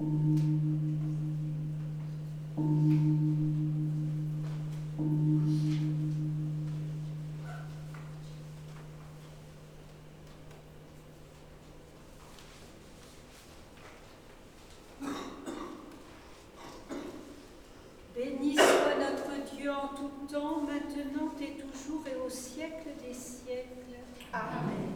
Béni soit notre Dieu en tout temps, maintenant et toujours et au siècle des siècles. Amen.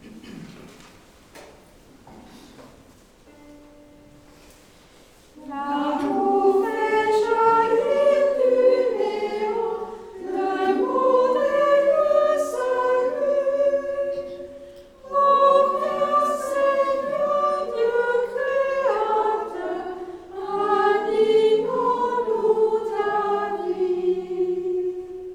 L'amour fait jaillir du néant le monde et le salut. Ô bien Seigneur Dieu créateur, animons-nous ta vie.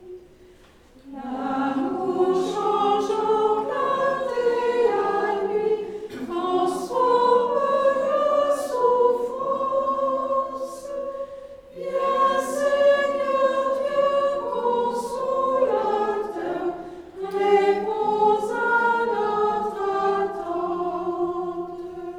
L'amour changeant clarté à nuit, transforme la souffrance. Viens Seigneur Dieu consolateur, réponds à notre attente.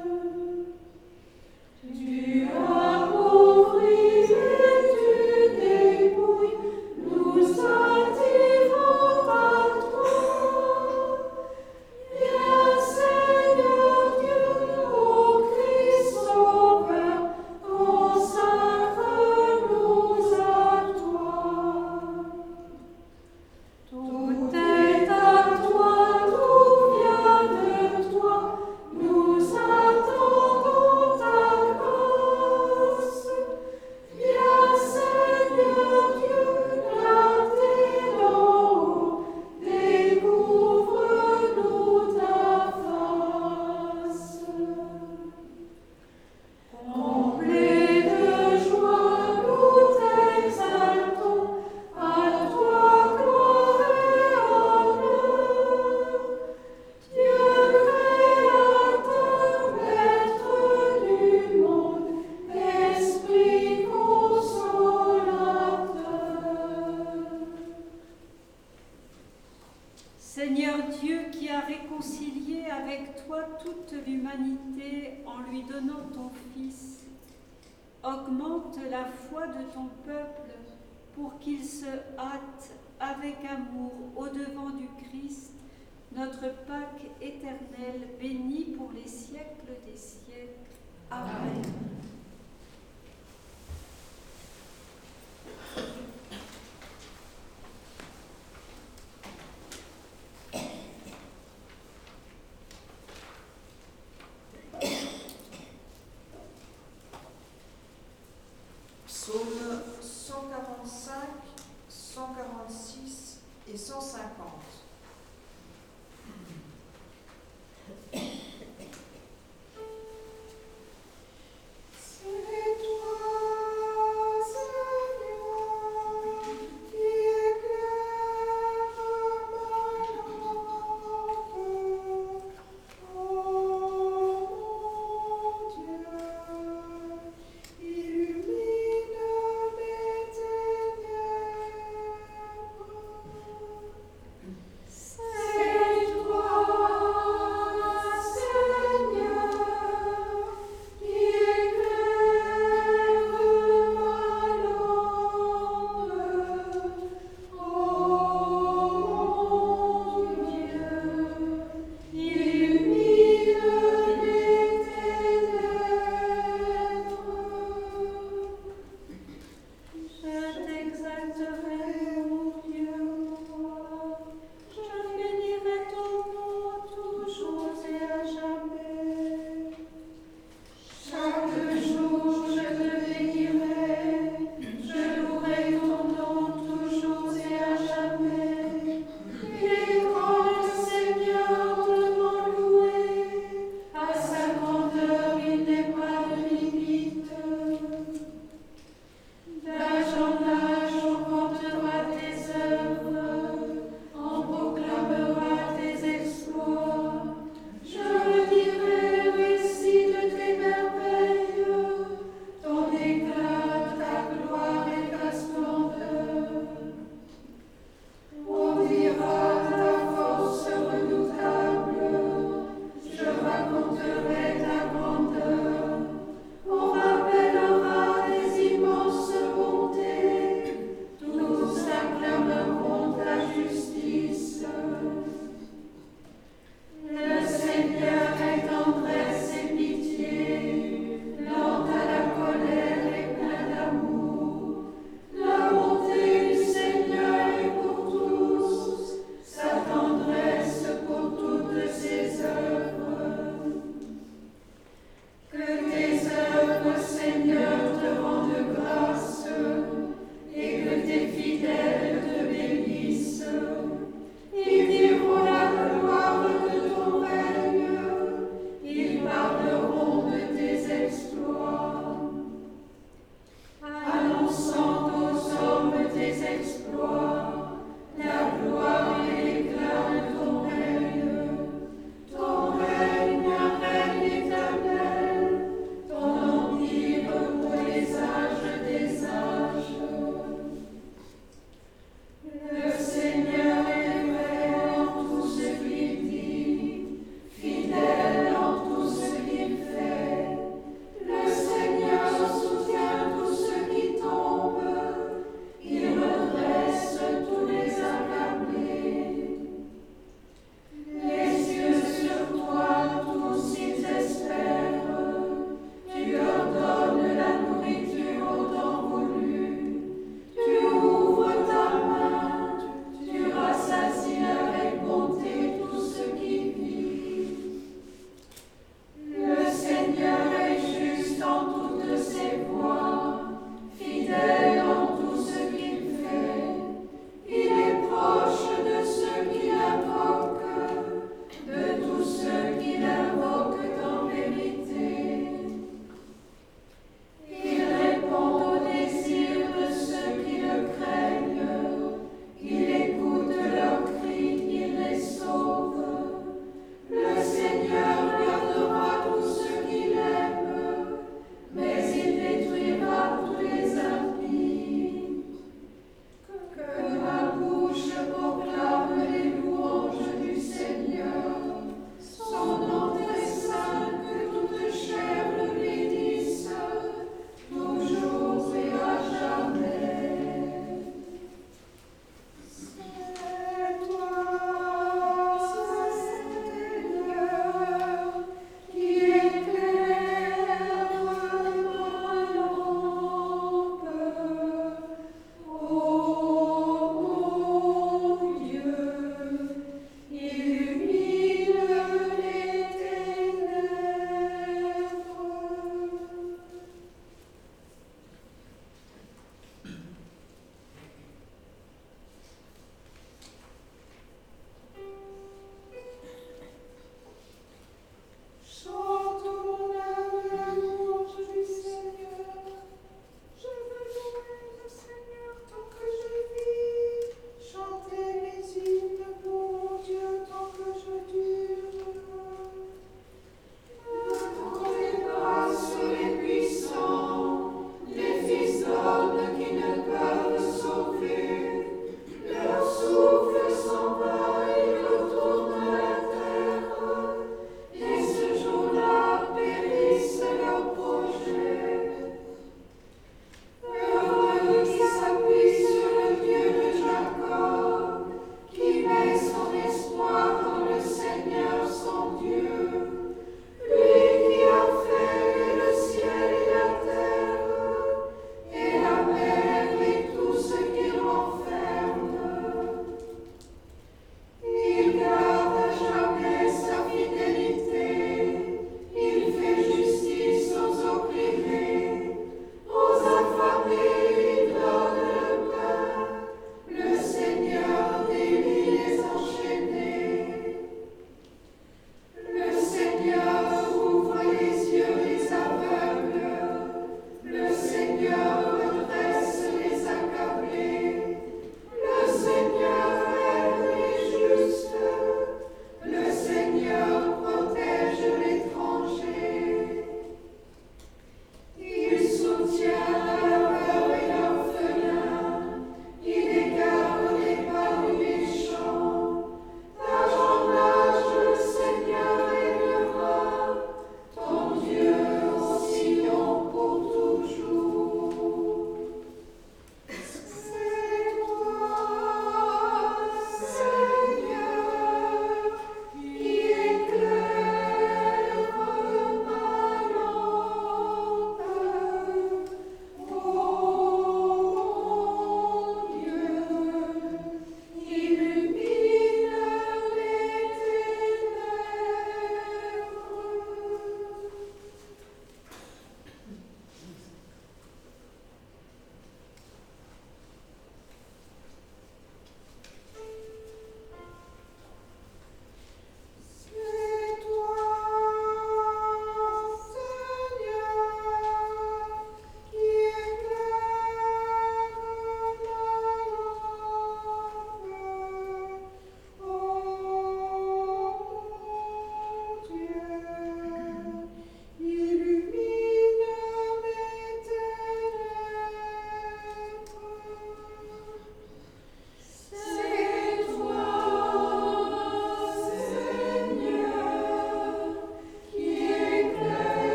Tu appauvris et tu dépouilles, nous attirons à toi. Viens Seigneur Dieu, ô Christ sauveur, consacre-nous à toi. Tout est à toi, tout vient de toi, nous attendons ta grâce. Viens Seigneur Dieu, gardez d'en haut, découvre-nous ta face. Comblés de joie, nous t'exaltons, à toi gloire et honneur. Dieu créateur, maître du monde, Esprit consolateur. Seigneur Dieu qui as réconcilié avec toi toute l'humanité en lui donnant ton Fils, augmente la foi de ton peuple pour qu'il se hâte avec amour au-devant du Christ, notre Pâque éternelle, bénie pour les siècles des siècles. Amen. Psaume 145, 146 et 150.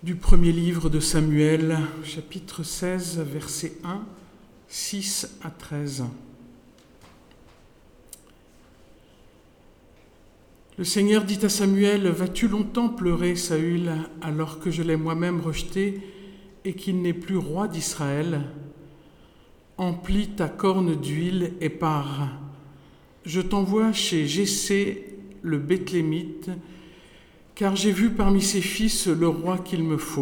du premier livre de Samuel, chapitre 16, versets 1, 6 à 13. Le Seigneur dit à Samuel, « Vas-tu longtemps pleurer, Saül, alors que je l'ai moi-même rejeté et qu'il n'est plus roi d'Israël ? Emplis ta corne d'huile et pars. Je t'envoie chez Jessé le Béthlémite, car j'ai vu parmi ses fils le roi qu'il me faut. »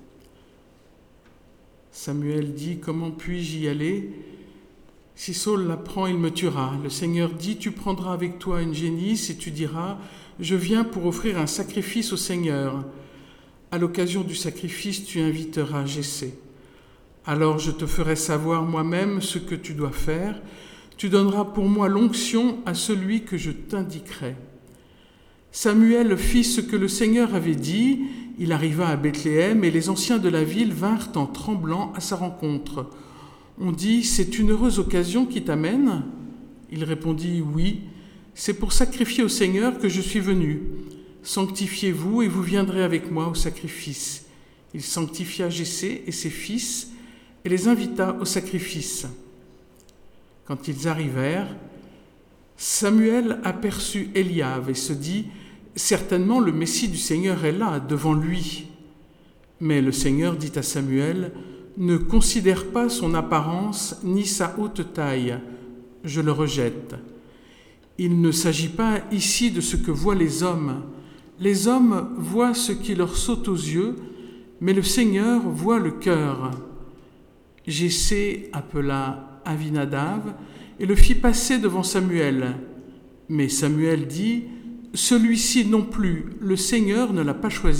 Samuel dit, « Comment puis-je y aller ? Si Saül l'apprend, il me tuera. » Le Seigneur dit, « Tu prendras avec toi une génisse et tu diras, je viens pour offrir un sacrifice au Seigneur. À l'occasion du sacrifice, tu inviteras Jessé. Alors je te ferai savoir moi-même ce que tu dois faire. Tu donneras pour moi l'onction à celui que je t'indiquerai. » Samuel fit ce que le Seigneur avait dit. Il arriva à Bethléem et les anciens de la ville vinrent en tremblant à sa rencontre. On dit, « C'est une heureuse occasion qui t'amène ?» Il répondit, « Oui, c'est pour sacrifier au Seigneur que je suis venu. Sanctifiez-vous et vous viendrez avec moi au sacrifice. » Il sanctifia Jessé et ses fils et les invita au sacrifice. Quand ils arrivèrent, Samuel aperçut Eliab et se dit, « Certainement le Messie du Seigneur est là, devant lui. » Mais le Seigneur dit à Samuel, « Ne considère pas son apparence ni sa haute taille, je le rejette. Il ne s'agit pas ici de ce que voient les hommes. Les hommes voient ce qui leur saute aux yeux, mais le Seigneur voit le cœur. » Jessé appela Avinadav et le fit passer devant Samuel. Mais Samuel dit, « Celui-ci non plus, le Seigneur ne l'a pas choisi. »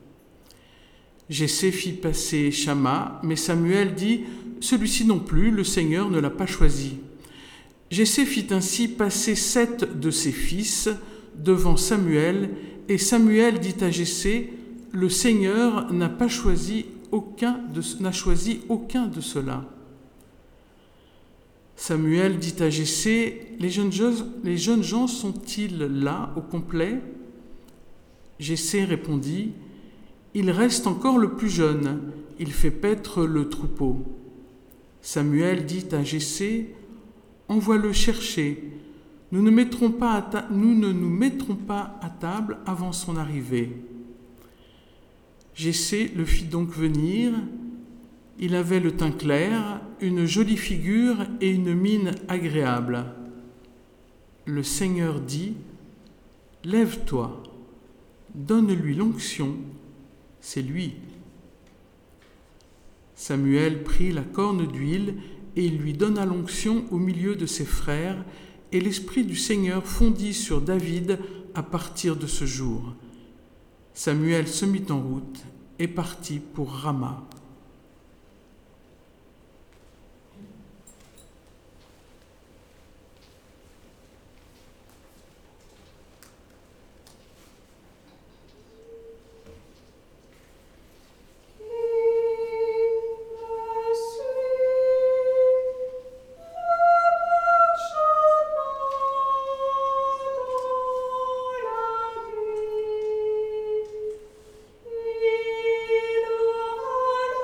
Jessé fit passer Shamma, mais Samuel dit, « Celui-ci non plus, le Seigneur ne l'a pas choisi. » Jessé fit ainsi passer 7 de ses fils devant Samuel, et Samuel dit à Jessé, « Le Seigneur n'a choisi aucun de ceux-là. » Samuel dit à Jessé, « Les jeunes gens sont-ils là au complet ?» Jessé répondit, « Il reste encore le plus jeune, il fait paître le troupeau. » Samuel dit à Jessé, « Envoie-le chercher, nous ne nous mettrons pas à table avant son arrivée. » Jessé le fit donc venir. Il avait le teint clair, une jolie figure et une mine agréable. Le Seigneur dit, « Lève-toi, donne-lui l'onction, c'est lui. » Samuel prit la corne d'huile et il lui donna l'onction au milieu de ses frères, et l'Esprit du Seigneur fondit sur David à partir de ce jour. Samuel se mit en route et partit pour Rama. Il aura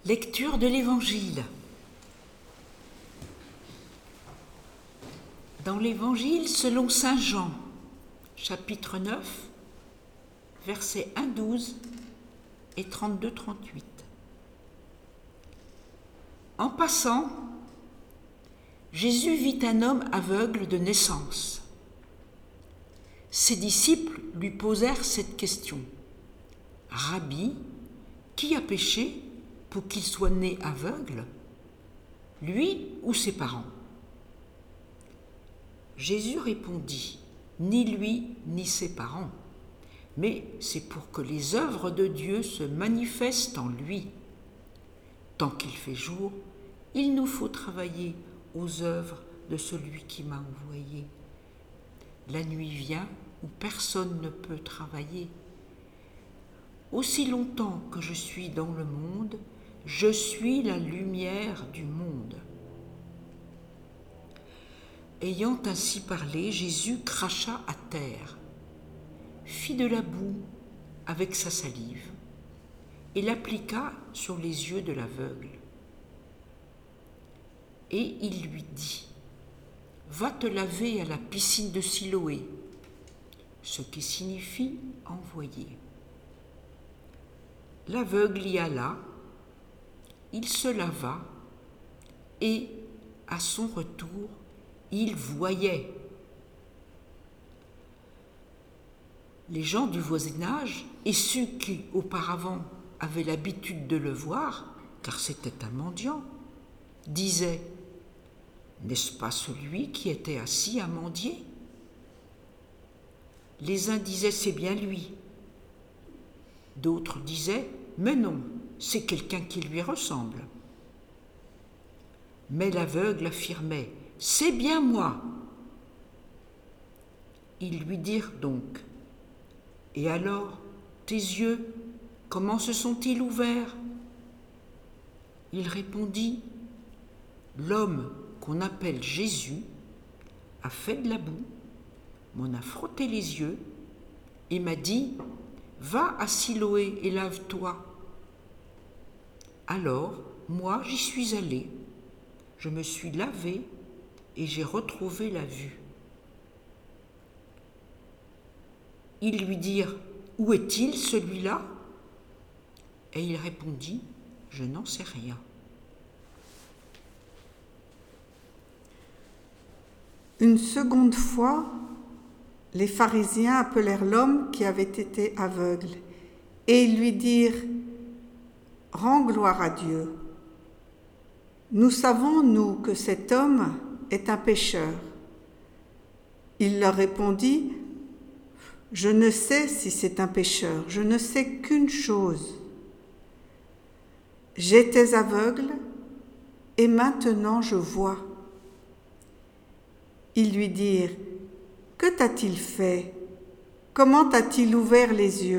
Lecture de l'Évangile. Dans l'Évangile selon saint Jean, chapitre 9, versets 1-12 et 32-38. En passant, Jésus vit un homme aveugle de naissance. Ses disciples lui posèrent cette question. « Rabbi, qui a péché pour qu'il soit né aveugle, lui ou ses parents ?» Jésus répondit, « Ni lui, ni ses parents, mais c'est pour que les œuvres de Dieu se manifestent en lui. Tant qu'il fait jour, il nous faut travailler aux œuvres de celui qui m'a envoyé. La nuit vient où personne ne peut travailler. Aussi longtemps que je suis dans le monde, je suis la lumière du monde. » Ayant ainsi parlé, Jésus cracha à terre, fit de la boue avec sa salive et l'appliqua sur les yeux de l'aveugle. Et il lui dit, « Va te laver à la piscine de Siloé », ce qui signifie « envoyer ». L'aveugle y alla, il se lava et, à son retour, il voyait. Les gens du voisinage, et ceux qui auparavant avaient l'habitude de le voir, car c'était un mendiant, disaient « N'est-ce pas celui qui était assis à mendier ?» Les uns disaient « C'est bien lui ». D'autres disaient « Mais non, c'est quelqu'un qui lui ressemble. » Mais l'aveugle affirmait « C'est bien moi !» Ils lui dirent donc, « Et alors, tes yeux, comment se sont-ils ouverts ?» Il répondit, « L'homme qu'on appelle Jésus a fait de la boue, m'en a frotté les yeux et m'a dit, « Va à Siloé et lave-toi. » Alors, moi, j'y suis allé, je me suis lavé et j'ai retrouvé la vue. Ils lui dirent, « Où est-il celui-là » Et il répondit, « Je n'en sais rien. » Une seconde fois, les pharisiens appelèrent l'homme qui avait été aveugle et ils lui dirent « Rends gloire à Dieu. Nous savons, nous, que cet homme est un pécheur. » Il leur répondit « Je ne sais si c'est un pécheur, je ne sais qu'une chose. J'étais aveugle et maintenant je vois. » Ils lui dirent « Que t'a-t-il fait? Comment t'a-t-il ouvert les yeux ?»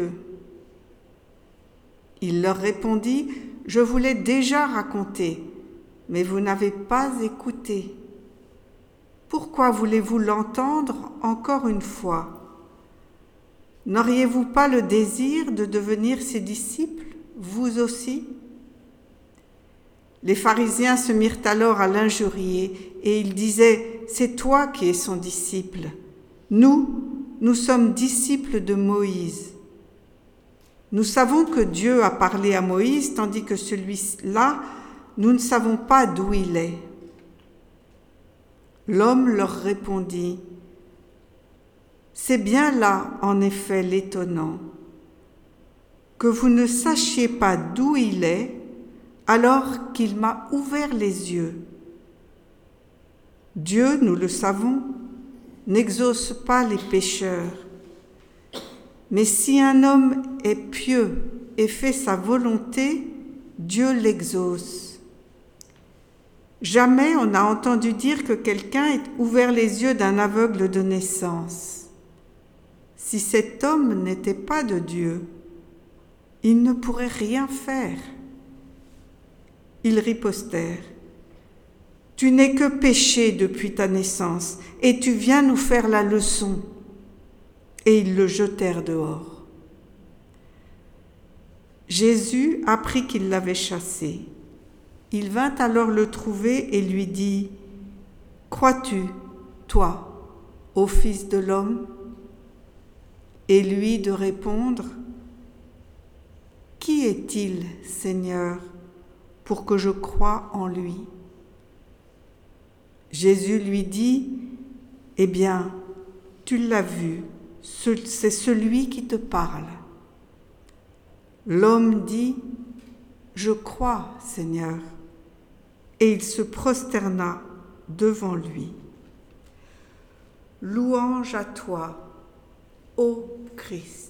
Il leur répondit « Je vous l'ai déjà raconté, mais vous n'avez pas écouté. Pourquoi voulez-vous l'entendre encore une fois? N'auriez-vous pas le désir de devenir ses disciples, vous aussi ?» Les pharisiens se mirent alors à l'injurier et ils disaient « C'est toi qui es son disciple. Nous sommes disciples de Moïse. Nous savons que Dieu a parlé à Moïse, tandis que celui-là, nous ne savons pas d'où il est. » L'homme leur répondit, « C'est bien là, en effet, l'étonnant, que vous ne sachiez pas d'où il est, alors qu'il m'a ouvert les yeux. Dieu, nous le savons, n'exauce pas les pécheurs. Mais si un homme est pieux et fait sa volonté, Dieu l'exauce. Jamais on n'a entendu dire que quelqu'un ait ouvert les yeux d'un aveugle de naissance. Si cet homme n'était pas de Dieu, il ne pourrait rien faire. » Ils ripostèrent. « Tu n'es que péché depuis ta naissance, et tu viens nous faire la leçon. » Et ils le jetèrent dehors. Jésus apprit qu'ils l'avaient chassé. Il vint alors le trouver et lui dit, « Crois-tu, toi, au Fils de l'homme » Et lui de répondre, « Qui est-il, Seigneur, pour que je croie en lui ?» Jésus lui dit, « Eh bien, tu l'as vu, c'est celui qui te parle. » L'homme dit, « Je crois, Seigneur. » Et il se prosterna devant lui. Louange à toi, ô Christ.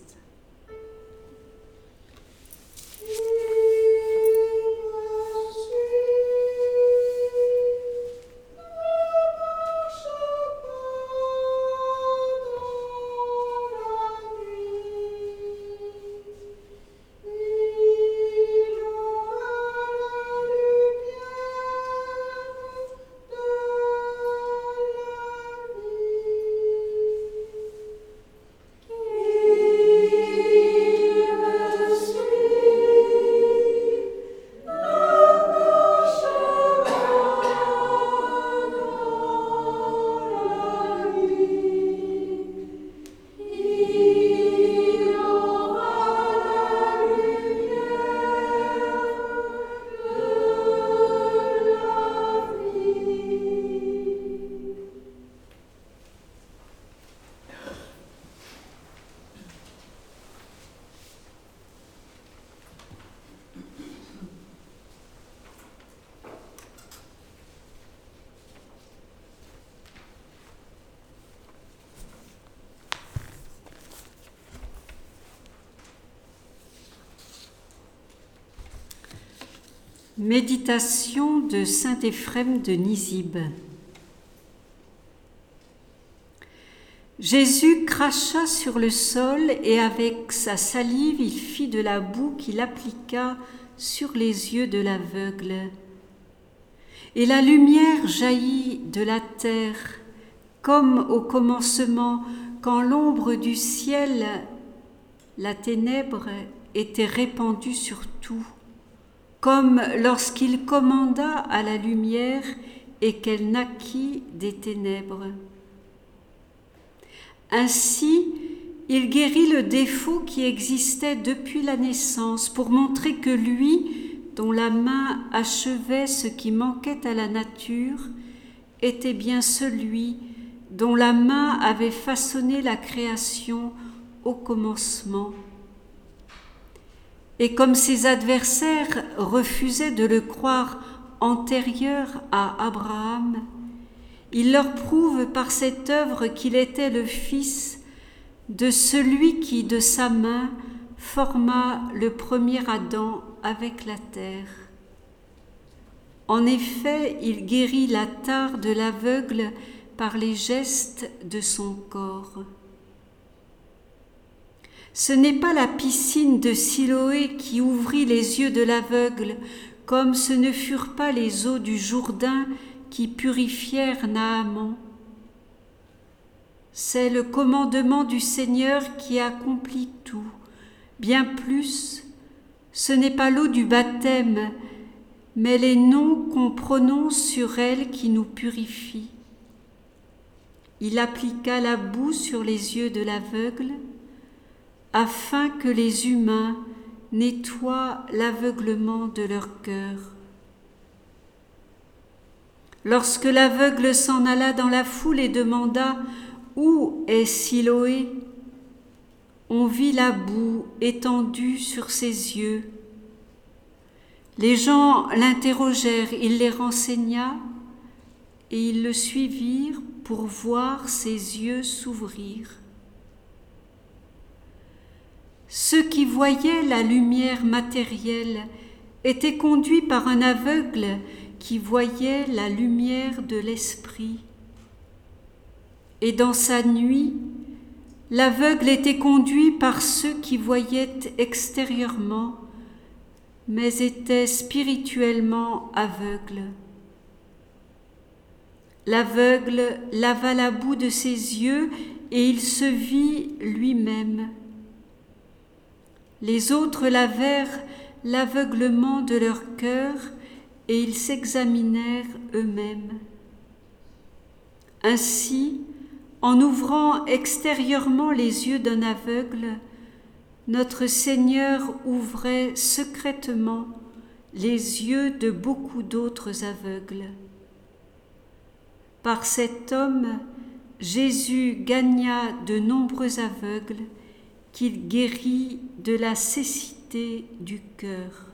Méditation de saint Éphrem de Nisib. Jésus cracha sur le sol et avec sa salive il fit de la boue qu'il appliqua sur les yeux de l'aveugle. Et la lumière jaillit de la terre, comme au commencement, quand l'ombre du ciel, la ténèbre, était répandue sur tout, comme lorsqu'il commanda à la lumière et qu'elle naquit des ténèbres. Ainsi, il guérit le défaut qui existait depuis la naissance pour montrer que lui, dont la main achevait ce qui manquait à la nature, était bien celui dont la main avait façonné la création au commencement. Et comme ses adversaires refusaient de le croire antérieur à Abraham, il leur prouve par cette œuvre qu'il était le fils de celui qui, de sa main, forma le premier Adam avec la terre. En effet, il guérit la tare de l'aveugle par les gestes de son corps. Ce n'est pas la piscine de Siloé qui ouvrit les yeux de l'aveugle, comme ce ne furent pas les eaux du Jourdain qui purifièrent Naaman. C'est le commandement du Seigneur qui accomplit tout. Bien plus, ce n'est pas l'eau du baptême, mais les noms qu'on prononce sur elle qui nous purifient. Il appliqua la boue sur les yeux de l'aveugle, afin que les humains nettoient l'aveuglement de leur cœur. Lorsque l'aveugle s'en alla dans la foule et demanda « Où est Siloé ?» on vit la boue étendue sur ses yeux. Les gens l'interrogèrent, il les renseigna et ils le suivirent pour voir ses yeux s'ouvrir. Ceux qui voyaient la lumière matérielle étaient conduits par un aveugle qui voyait la lumière de l'esprit. Et dans sa nuit, l'aveugle était conduit par ceux qui voyaient extérieurement, mais étaient spirituellement aveugles. L'aveugle lava la boue de ses yeux et il se vit lui-même. Les autres lavèrent l'aveuglement de leur cœur et ils s'examinèrent eux-mêmes. Ainsi, en ouvrant extérieurement les yeux d'un aveugle, notre Seigneur ouvrait secrètement les yeux de beaucoup d'autres aveugles. Par cet homme, Jésus gagna de nombreux aveugles qu'il guérit de la cécité du cœur.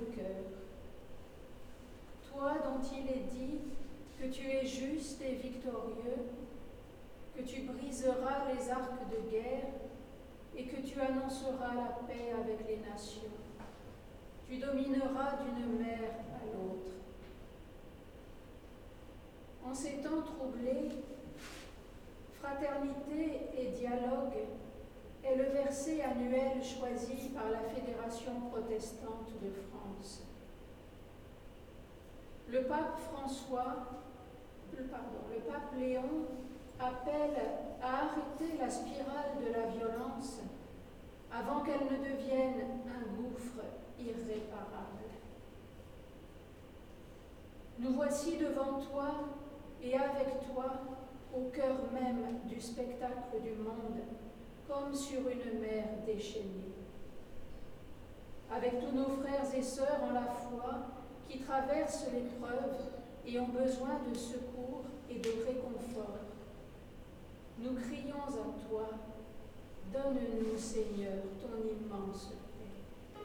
cœur. Toi dont il est dit que tu es juste et victorieux, que tu briseras les arcs de guerre et que tu annonceras la paix avec les nations. Tu domineras d'une mer à l'autre. En ces temps troublés, fraternité et dialogue est le verset annuel choisi par la Fédération protestante de France. Le pape Léon appelle à arrêter la spirale de la violence avant qu'elle ne devienne un gouffre irréparable. Nous voici devant toi et avec toi au cœur même du spectacle du monde, comme sur une mer déchaînée. Avec tous nos frères et sœurs en la foi qui traversent l'épreuve et ont besoin de secours et de réconfort, nous crions à toi, donne-nous, Seigneur, ton immense paix.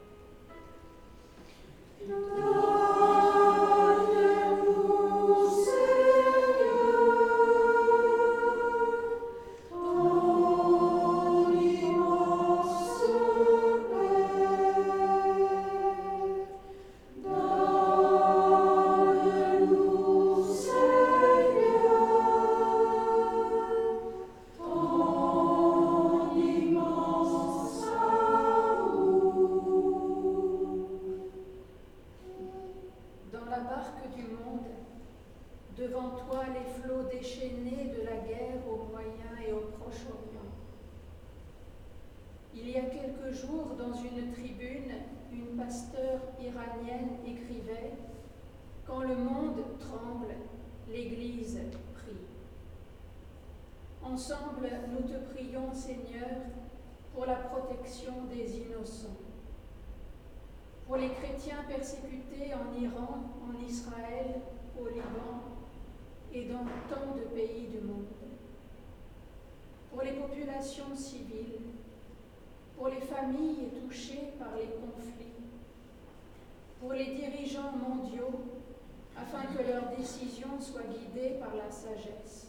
Ensemble, nous te prions, Seigneur, pour la protection des innocents, pour les chrétiens persécutés en Iran, en Israël, au Liban et dans tant de pays du monde, pour les populations civiles, pour les familles touchées par les conflits, pour les dirigeants mondiaux, afin que leurs décisions soient guidées par la sagesse.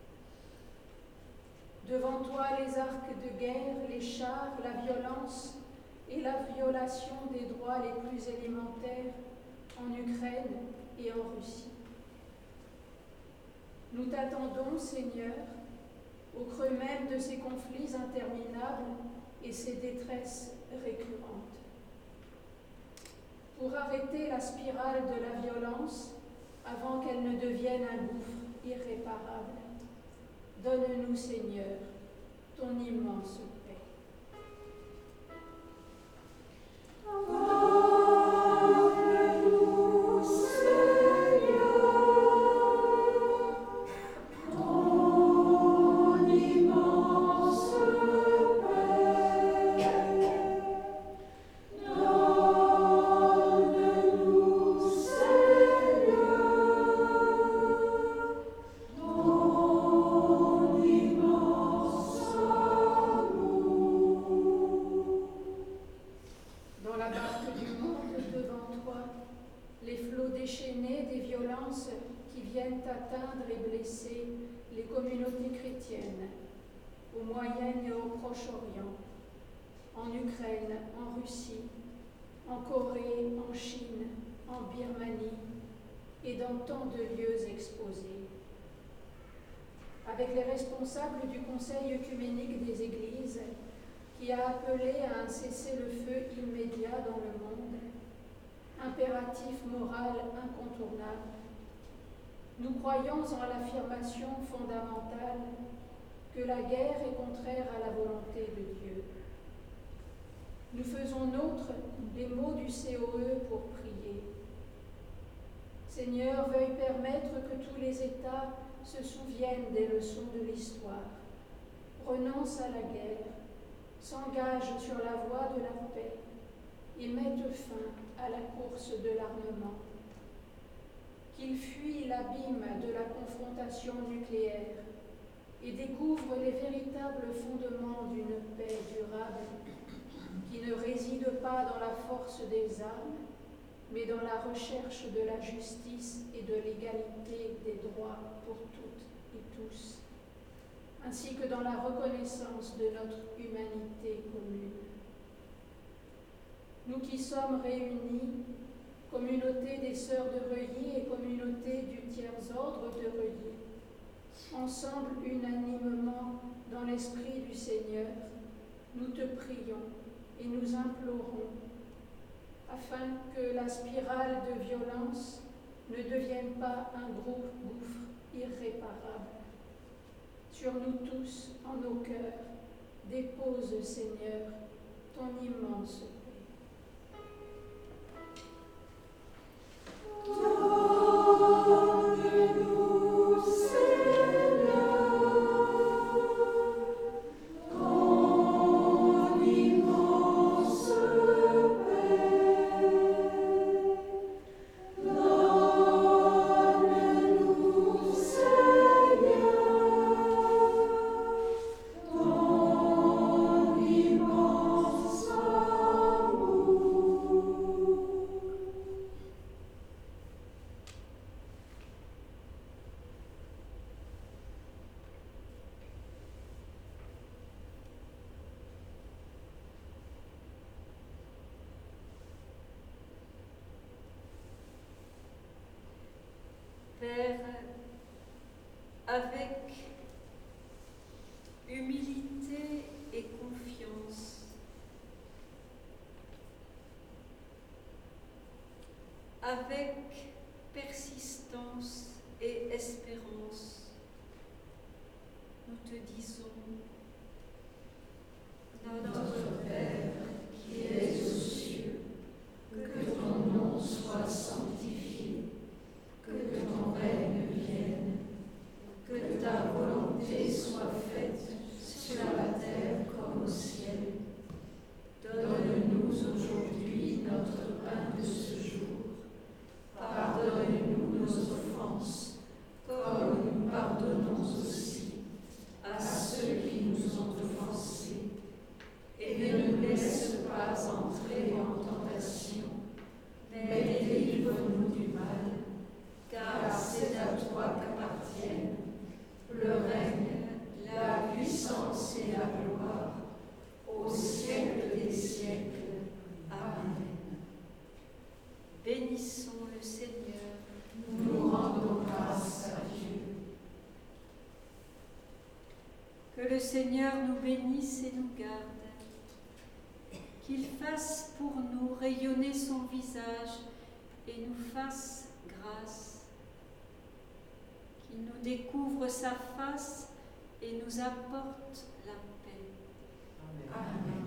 Devant toi, les arcs de guerre, les chars, la violence et la violation des droits les plus élémentaires en Ukraine et en Russie. Nous t'attendons, Seigneur, au creux même de ces conflits interminables et ces détresses récurrentes. Pour arrêter la spirale de la violence avant qu'elle ne devienne un gouffre irréparable, donne-nous, Seigneur, ton immense paix. Au Moyen et au Proche-Orient, en Ukraine, en Russie, en Corée, en Chine, en Birmanie et dans tant de lieux exposés. Avec les responsables du Conseil œcuménique des Églises, qui a appelé à un cessez-le-feu immédiat dans le monde, impératif moral incontournable, nous croyons en l'affirmation fondamentale que la guerre est contraire à la volonté de Dieu. Nous faisons nôtres les mots du COE pour prier. Seigneur, veuille permettre que tous les États se souviennent des leçons de l'histoire, renoncent à la guerre, s'engagent sur la voie de la paix et mettent fin à la course de l'armement. Qu'ils fuient l'abîme de la confrontation nucléaire et découvrent les véritables fondements d'une paix durable qui ne réside pas dans la force des armes, mais dans la recherche de la justice et de l'égalité des droits pour toutes et tous, ainsi que dans la reconnaissance de notre humanité commune. Nous qui sommes réunis, communauté des Sœurs de Reuilly et communauté du tiers-ordre de Reuilly, ensemble unanimement dans l'Esprit du Seigneur, nous te prions et nous implorons, afin que la spirale de violence ne devienne pas un gouffre irréparable. Sur nous tous, en nos cœurs, dépose, Seigneur, ton immense paix. Donne-nous, Seigneur, ton immense paix. Donne-nous, Seigneur, ton immense amour. Père, avec humilité et confiance, avec persistance et espérance, nous te disons, Notre Père qui es aux cieux, que ton nom soit sanctifié, que ton règne vienne, que ta volonté soit faite sur la terre comme au ciel. Donne-nous aujourd'hui notre pain de ce jour. Pardonne-nous nos offenses, comme nous pardonnons aussi à ceux qui nous ont offensés. Et ne nous laisse pas entrer en tentation, mais délivre-nous du mal, car c'est à toi qu'appartiennent le règne, la puissance et la gloire, au siècle des siècles. Amen. bénissons le Seigneur. Nous rendons grâce à Dieu. Que le Seigneur nous bénisse et nous garde, qu'il fasse pour nous rayonner son visage et nous fasse grâce, qu'il nous découvre sa face et nous apporte la paix. Amen.